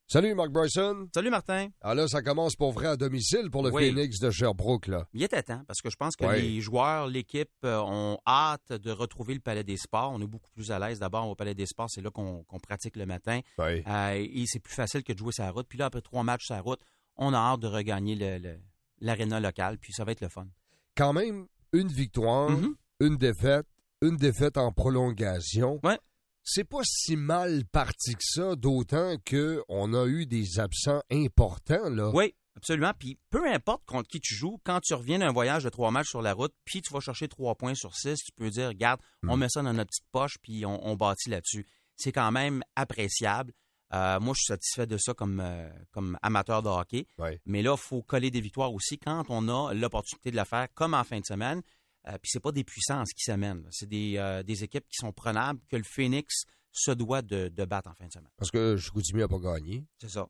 Salut, Mark Bryson. Salut, Martin. Alors là, ça commence pour vrai à domicile pour le Phoenix de Sherbrooke, là. Il était temps, parce que je pense que les joueurs, l'équipe, ont hâte de retrouver le Palais des Sports. On est beaucoup plus à l'aise. D'abord, au Palais des Sports, c'est là qu'on pratique le matin. Oui. Et c'est plus facile que de jouer sur la route. Puis là, après 3 matchs sur la route, on a hâte de regagner l'aréna locale, puis ça va être le fun. Quand même, une victoire, une défaite en prolongation. Ouais. C'est pas si mal parti que ça, d'autant qu'on a eu des absents importants, là. Oui, absolument. Puis peu importe contre qui tu joues, quand tu reviens d'un voyage de 3 matchs sur la route, puis tu vas chercher 3 points sur 6, tu peux dire, regarde, on met ça dans notre petite poche, puis on bâtit là-dessus. C'est quand même appréciable. Moi, je suis satisfait de ça comme amateur de hockey. Ouais. Mais là, il faut coller des victoires aussi quand on a l'opportunité de le faire, comme en fin de semaine. Puis c'est pas des puissances qui s'amènent. C'est des équipes qui sont prenables que le Phoenix se doit de battre en fin de semaine. Parce que Chicoutimi n'a pas gagné. C'est ça.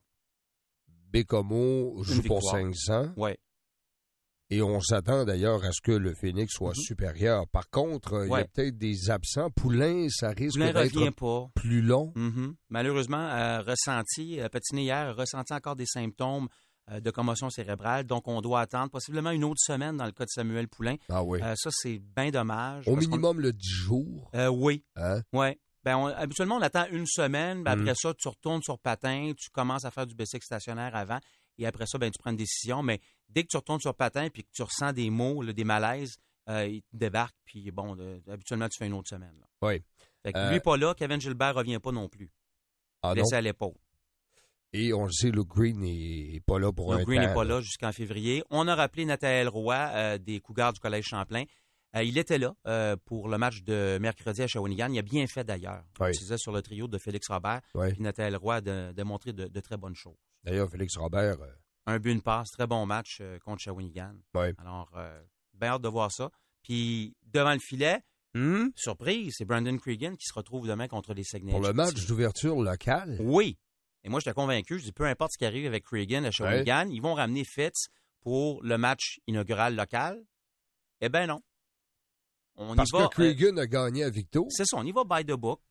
Bécomo joue pour 500. Oui. Et on s'attend d'ailleurs à ce que le Phoenix soit supérieur. Par contre, il y a peut-être des absents. Poulain, ça risque d'être plus long. Malheureusement, patiné hier, ressenti encore des symptômes de commotion cérébrale. Donc, on doit attendre possiblement une autre semaine dans le cas de Samuel Poulain. Ah oui. Ça, c'est bien dommage. Au minimum, le 10 jours. Oui. Hein? Oui. Habituellement, on attend une semaine. Après ça, tu retournes sur patin, tu commences à faire du bicycle stationnaire avant. Et après ça, tu prends une décision. Mais dès que tu retournes sur patin et que tu ressens des maux, des malaises, ils te débarquent. Puis habituellement, tu fais une autre semaine. Là. Oui. Fait que lui n'est pas là. Kevin Gilbert ne revient pas non plus. Blessé à l'épaule. Et on le sait, Luke Green n'est pas là pour un temps. Luke Green n'est pas là jusqu'en février. On a rappelé Nathaël Roy des Cougars du Collège Champlain. Il était là pour le match de mercredi à Shawinigan. Il a bien fait d'ailleurs. Oui. Il disait sur le trio de Félix Robert. Oui. Puis Nathaël Roy de montrer de très bonnes choses. D'ailleurs, Félix Robert... Un but, une passe. Très bon match contre Shawinigan. Oui. Alors, bien hâte de voir ça. Puis, devant le filet, surprise, c'est Brandon Cregan qui se retrouve demain contre les Saguenay. Pour le match d'ouverture locale? Oui. Et moi, j'étais convaincu. Je dis, peu importe ce qui arrive avec Cregan à Shawinigan, ils vont ramener Fitz pour le match inaugural local. Eh bien non. Parce que Cregan a gagné à Victo. C'est ça, on y va by the book.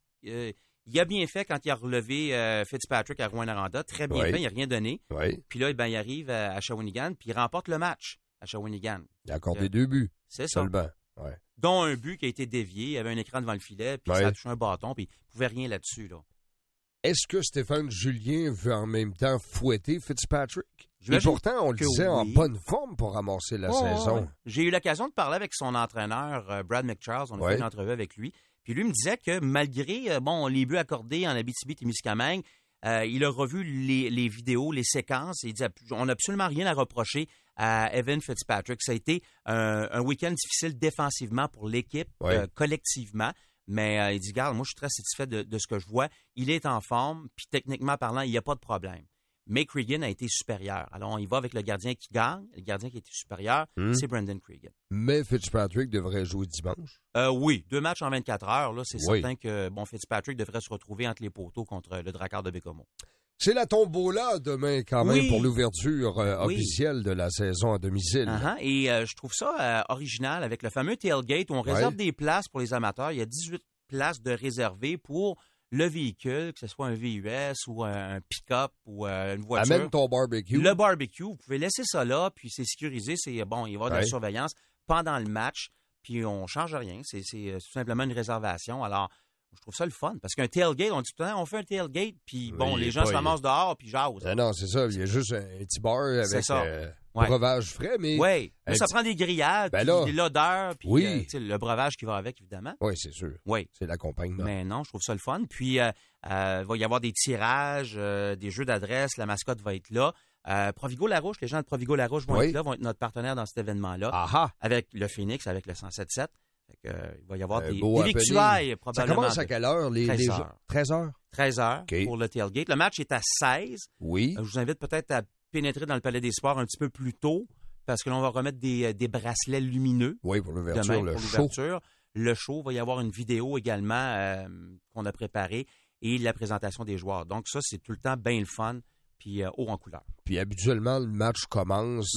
Il a bien fait quand il a relevé Fitzpatrick à Rouyn-Noranda. Très bien fait, il n'a rien donné. Oui. Puis là, il arrive à Shawinigan, puis il remporte le match à Shawinigan. Il a accordé 2 buts. C'est ça. Seulement. Ouais. Dont un but qui a été dévié. Il y avait un écran devant le filet, puis ça a touché un bâton, puis il ne pouvait rien là-dessus. Là. Est-ce que Stéphane Julien veut en même temps fouetter Fitzpatrick? Et pourtant, on le disait en bonne forme pour ramasser la saison. Ouais. J'ai eu l'occasion de parler avec son entraîneur, Brad McCharles. On a fait une entrevue avec lui. Puis lui me disait que malgré les buts accordés en Abitibi-Témiscamingue, il a revu les vidéos, les séquences. Et il dit on n'a absolument rien à reprocher à Evan Fitzpatrick. Ça a été un week-end difficile défensivement pour l'équipe, collectivement. Mais il dit, regarde, moi, je suis très satisfait de ce que je vois. Il est en forme, puis techniquement parlant, il n'y a pas de problème. Mais Cregan a été supérieur. Alors, on y va avec le gardien qui gagne. Le gardien qui a été supérieur, c'est Brandon Cregan. Mais Fitzpatrick devrait jouer dimanche? Oui, 2 matchs en 24 heures. Là, c'est certain que Fitzpatrick devrait se retrouver entre les poteaux contre le Drakkar de Bécomo. C'est la tombola demain quand même pour l'ouverture officielle de la saison à domicile. Et je trouve ça original avec le fameux tailgate où on réserve des places pour les amateurs. Il y a 18 places de réservées pour le véhicule, que ce soit un VUS ou un pick-up ou une voiture. Amène ton barbecue. Le barbecue, vous pouvez laisser ça là, puis c'est sécurisé. Il va y avoir de la surveillance pendant le match, puis on ne change rien. C'est tout simplement une réservation. Alors, je trouve ça le fun, parce qu'un tailgate, on dit tout le temps, on fait un tailgate, puis les gens se ramassent dehors, puis jasent. Non, c'est ça. Il y a juste un petit bar avec breuvage frais, mais... Oui, ça prend des grillades, puis l'odeur, puis le breuvage qui va avec, évidemment. Oui, c'est sûr. Oui. C'est l'accompagnement. Mais non, je trouve ça le fun. Puis, il va y avoir des tirages, des jeux d'adresse, la mascotte va être là. Provigo-Larouche, les gens de Provigo-Larouche vont être là, vont être notre partenaire dans cet événement-là. Avec le Phoenix, avec le 107.7. Il va y avoir des victuailles, probablement. Ça commence à quelle heure? 13 heures? 13 heures pour le tailgate. Le match est à 16. Oui. Je vous invite peut-être à pénétrer dans le Palais des Sports un petit peu plus tôt, parce que l'on va remettre des bracelets lumineux. Oui, pour l'ouverture, demain, pour l'ouverture. Le show, va y avoir une vidéo également qu'on a préparée et la présentation des joueurs. Donc ça, c'est tout le temps bien le fun, puis haut en couleur. Puis habituellement, le match commence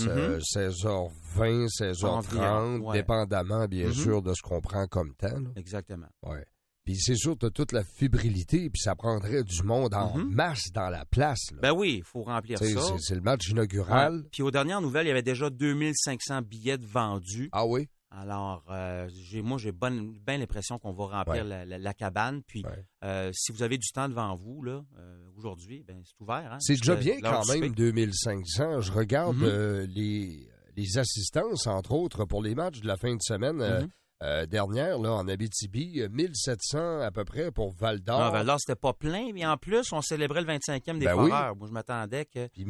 16h20, 16h30, dépendamment, bien sûr, de ce qu'on prend comme temps. Là. Exactement. Ouais. Puis c'est sûr, tu as toute la fébrilité, puis ça prendrait du monde en masse dans la place. Là. Ben oui, il faut remplir ça. C'est le match inaugural. Ouais. Puis aux dernières nouvelles, il y avait déjà 2500 billets vendus. Ah oui? Alors, j'ai bien l'impression qu'on va remplir la cabane. Puis, si vous avez du temps devant vous, là, aujourd'hui, ben c'est ouvert. Hein, c'est déjà bien quand même, 2500. Je regarde les assistances, entre autres, pour les matchs de la fin de semaine dernière, là, en Abitibi, 1700 à peu près pour Val-d'Or. Non, Val-d'Or, c'était pas plein, mais en plus, on célébrait le 25e des Foreurs. Oui. Moi, je m'attendais que... Puis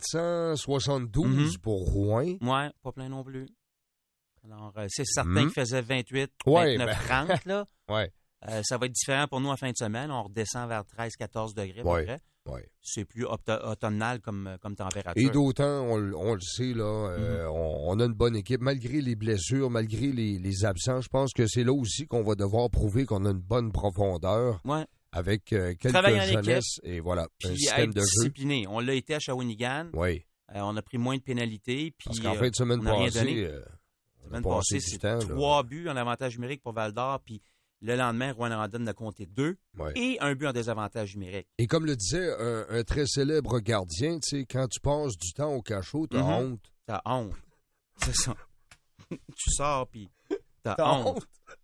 1772 pour Rouen. Ouais, pas plein non plus. Alors, c'est certain qu'il faisait 28, 29, 30, là. Ouais. Ça va être différent pour nous en fin de semaine. On redescend vers 13-14 degrés à peu près. Ouais. C'est plus automnal comme température. Et d'autant, on le sait, là, on a une bonne équipe. Malgré les blessures, malgré les absents, je pense que c'est là aussi qu'on va devoir prouver qu'on a une bonne profondeur. Ouais. Avec quelques jeunesses. Et voilà, puis un système de discipliné. On l'a été à Shawinigan. Oui. On a pris moins de pénalités. Puis, parce qu'en fin de semaine passée, c'est 3 buts en avantage numérique pour Val-d'Or, puis le lendemain, Rouyn-Noranda a compté 2 et un but en désavantage numérique. Et comme le disait un très célèbre gardien, tu sais, quand tu passes du temps au cachot, t'as honte. T'as honte. C'est ça. Tu sors, puis t'as honte.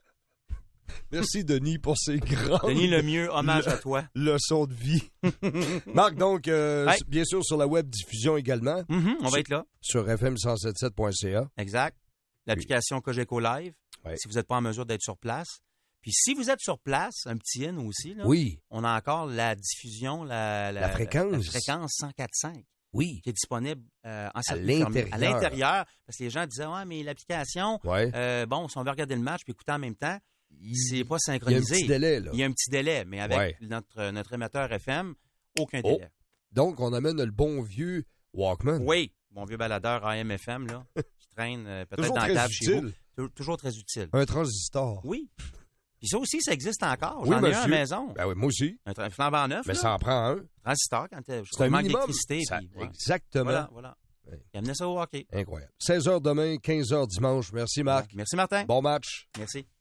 Merci, Denis, pour ces grandes... Denis Lemieux, hommage à toi. Leçon de vie. Marc, donc, bien sûr, sur la web diffusion également. On va être là. Sur fm177.ca. Exact. L'application Cogeco Live, si vous n'êtes pas en mesure d'être sur place. Puis si vous êtes sur place, un petit in aussi, là, on a encore la diffusion, la fréquence 104.5. Oui. Qui est disponible en circuit fermé. À l'intérieur. Parce que les gens disaient, mais l'application, bon, si on veut regarder le match puis écouter en même temps, c'est pas synchronisé. Il y a un petit délai, là. Il y a un petit délai, mais avec notre émetteur FM, aucun délai. Donc, on amène le bon vieux Walkman. Oui, bon vieux baladeur AM/FM, là, qui traîne peut-être dans la table chez vous. Toujours très utile. Un transistor. Oui. Puis ça aussi, ça existe encore. J'en ai un à la maison. Ben oui, moi aussi. Un flambant neuf. Mais ça en prend un. Transistor, quand c'est un minimum. D'électricité. Exactement. Voilà. Il amenait ça au hockey. Incroyable. 16h demain, 15h dimanche. Merci, Marc. Merci, Martin. Bon match. Merci.